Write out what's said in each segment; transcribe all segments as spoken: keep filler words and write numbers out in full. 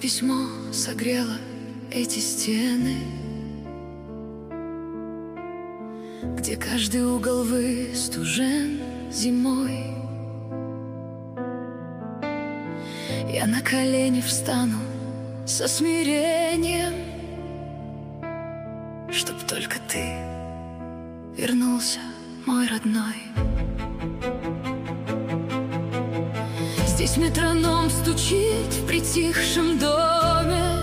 письмо согрело эти стены, где каждый угол выстужен зимой. Я на колени встану со смирением, чтоб только ты вернулся, мой родной. Здесь метроном стучит в притихшем доме,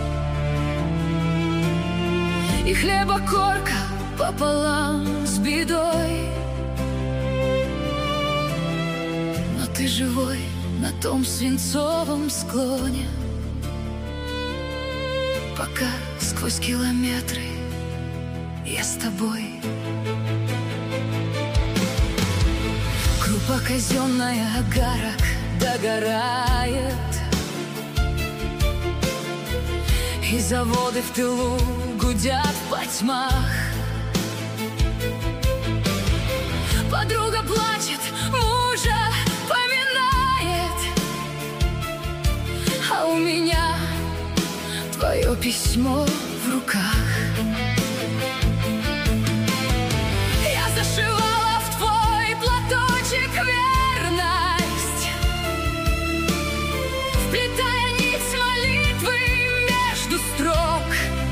и хлеба корка пополам с бедой. Но ты живой на том свинцовом склоне, пока сквозь километры я с тобой. Крупа казенная, агарок догорает, и заводы в тылу гудят в потьмах. Подруга плачет, мужа поминает, а у меня твое письмо в руках. Я зашивала в твой платочек верность, вплетая нить молитвы между строк.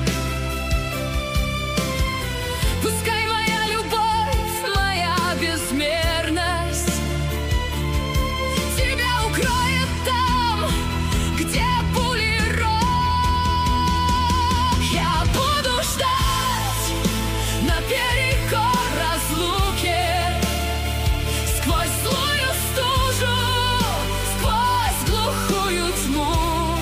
Пускай моя любовь, моя безмерность тебя укроет там, где пули рок. Я буду ждать наперекор разлуки, сквозь злую стужу, сквозь глухую тьму.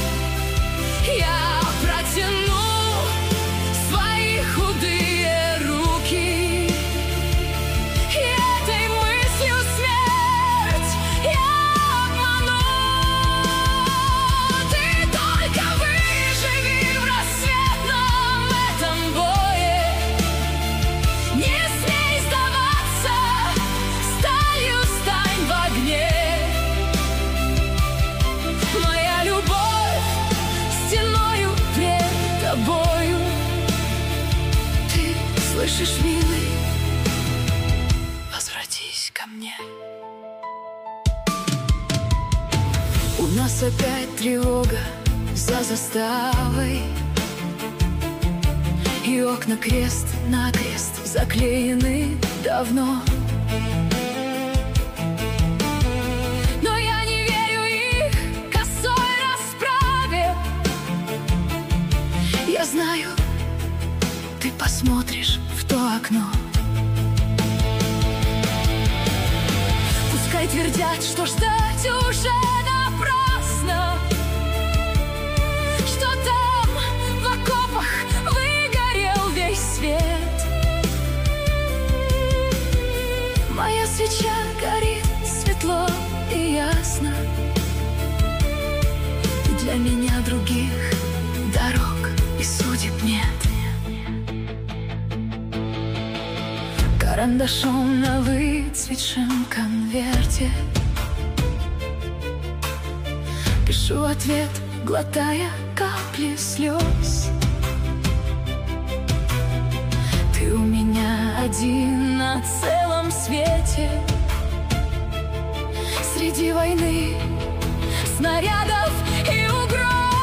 Я протяну свои худые руки, и этой мыслью смерть я обману. Ты только выживи в рассветном этом бое, не смей сдаваться, сталью стань в огне. Моя любовь стеною пред тобою. Ты слышишь, милый, возвратись ко мне. У нас опять тревога за заставой, и окна крест-накрест заклеены давно. Но я не верю их косой расправе. Я знаю, ты посмотришь в то окно. Пускай твердят, что ждать уже напрасно, что там в окопах выгорел весь свет. Моя свеча горит светло и ясно, и для меня других дорог и судеб нет. Карандашом на выцветшем конверте пишу ответ, глотая капли слез. Ты у меня один на целом свете, среди войны, снарядов и угроз.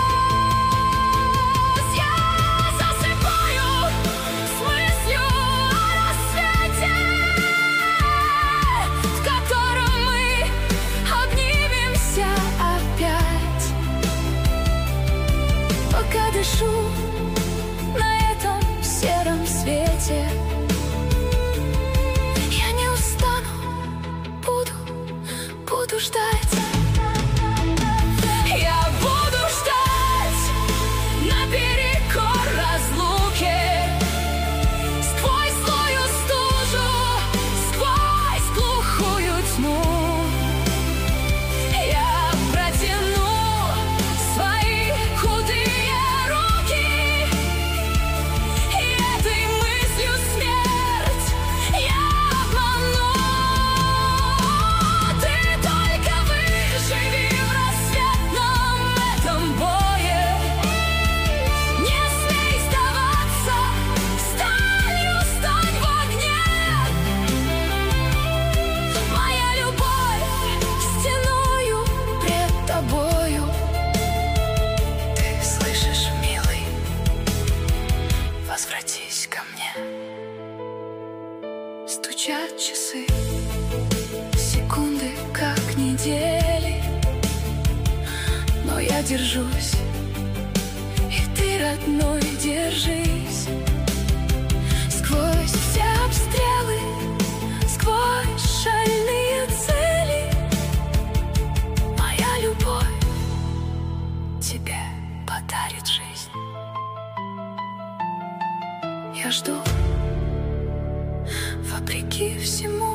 Я засыпаю с мыслью о рассвете, в котором мы обнимемся опять. Пока дышу на этом сером свете, я не устану, буду, буду ждать. Я буду ждать наперекор разлуки, сквозь злую стужу, сквозь глухую тьму. Я протяну свои худые руки, и этой мыслью смерть я обману. Ты только выживи держусь, и ты, родной, держись. Сквозь все обстрелы, сквозь шальные цели, моя любовь тебе подарит жизнь. Я жду, вопреки всему.